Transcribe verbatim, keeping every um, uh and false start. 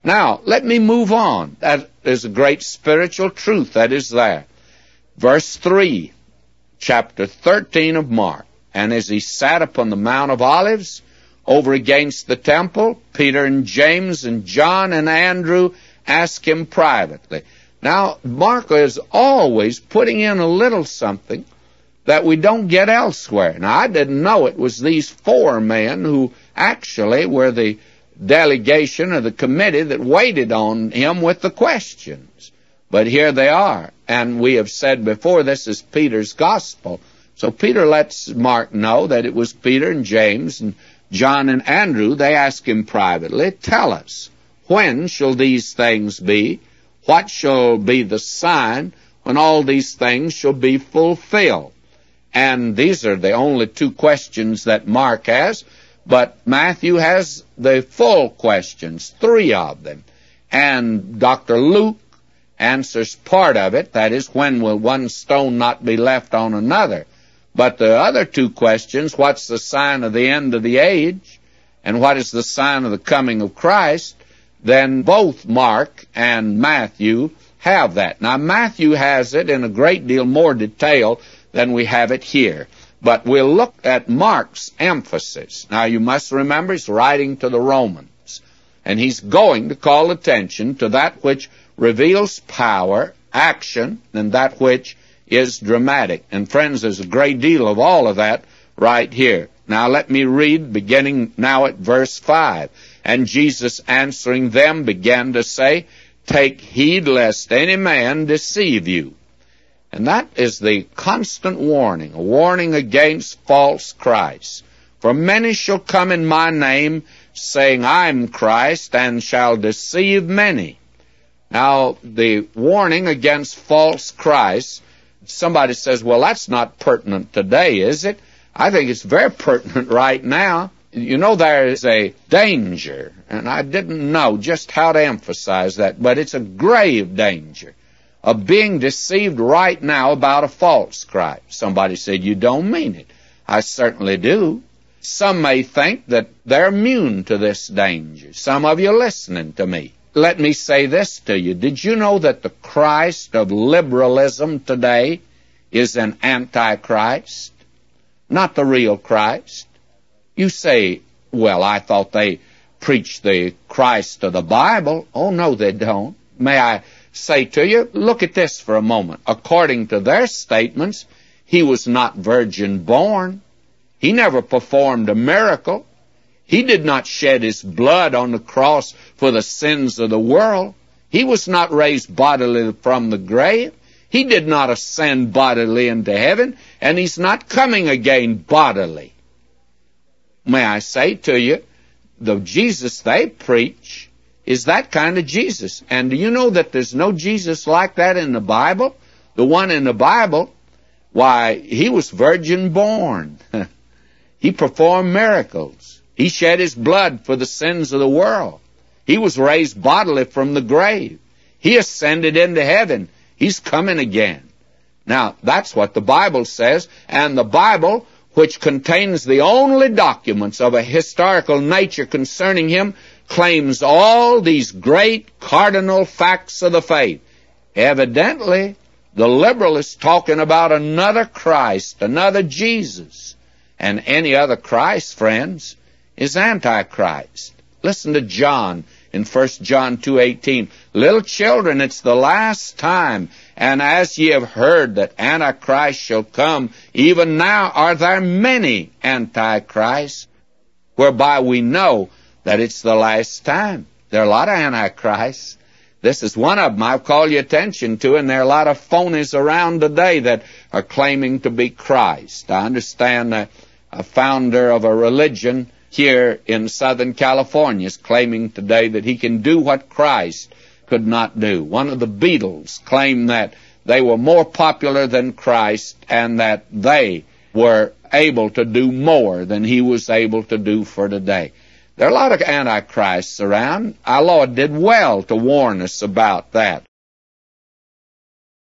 Now, let me move on. That is a great spiritual truth that is there. Verse three, chapter thirteen of Mark. And as he sat upon the Mount of Olives, over against the temple, Peter and James and John and Andrew asked him privately. Now, Mark is always putting in a little something that we don't get elsewhere. Now, I didn't know it was these four men who actually were the delegation or the committee that waited on him with the questions. But here they are. And we have said before, this is Peter's gospel. So Peter lets Mark know that it was Peter and James and John and Andrew. They ask him privately, tell us, when shall these things be? What shall be the sign when all these things shall be fulfilled? And these are the only two questions that Mark has, but Matthew has the full questions, three of them. And Doctor Luke answers part of it, that is, when will one stone not be left on another? But the other two questions, what's the sign of the end of the age, and what is the sign of the coming of Christ, then both Mark and Matthew have that. Now, Matthew has it in a great deal more detail than we have it here. But we'll look at Mark's emphasis. Now, you must remember he's writing to the Romans, and he's going to call attention to that which reveals power, action, and that which is dramatic. And friends, there's a great deal of all of that right here. Now let me read, beginning now at verse five. And Jesus answering them began to say, take heed lest any man deceive you. And that is the constant warning, a warning against false Christ. For many shall come in my name, saying, I'm Christ, and shall deceive many. Now, the warning against false Christ, somebody says, well, that's not pertinent today, is it? I think it's very pertinent right now. You know, there is a danger, and I didn't know just how to emphasize that, but it's a grave danger of being deceived right now about a false Christ. Somebody said, you don't mean it. I certainly do. Some may think that they're immune to this danger. Some of you listening to me. Let me say this to you. Did you know that the Christ of liberalism today is an antichrist? Not the real Christ. You say, well, I thought they preached the Christ of the Bible. Oh, no, they don't. May I say to you, look at this for a moment. According to their statements, he was not virgin born. He never performed a miracle. He did not shed his blood on the cross for the sins of the world. He was not raised bodily from the grave. He did not ascend bodily into heaven, and he's not coming again bodily. May I say to you, the Jesus they preach is that kind of Jesus. And do you know that there's no Jesus like that in the Bible? The one in the Bible, why, he was virgin born. He performed miracles. He shed his blood for the sins of the world. He was raised bodily from the grave. He ascended into heaven. He's coming again. Now, that's what the Bible says, and the Bible, which contains the only documents of a historical nature concerning him, claims all these great cardinal facts of the faith. Evidently, the liberal is talking about another Christ, another Jesus. And any other Christ, friends, is Antichrist. Listen to John in First John two eighteen. Little children, it's the last time, and as ye have heard that Antichrist shall come, even now are there many Antichrists, whereby we know that it's the last time. There are a lot of Antichrists. This is one of them I've called your attention to, and there are a lot of phonies around today that are claiming to be Christ. I understand a, a founder of a religion here in Southern California is claiming today that he can do what Christ could not do. One of the Beatles claimed that they were more popular than Christ and that they were able to do more than he was able to do for today. There are a lot of antichrists around. Our Lord did well to warn us about that.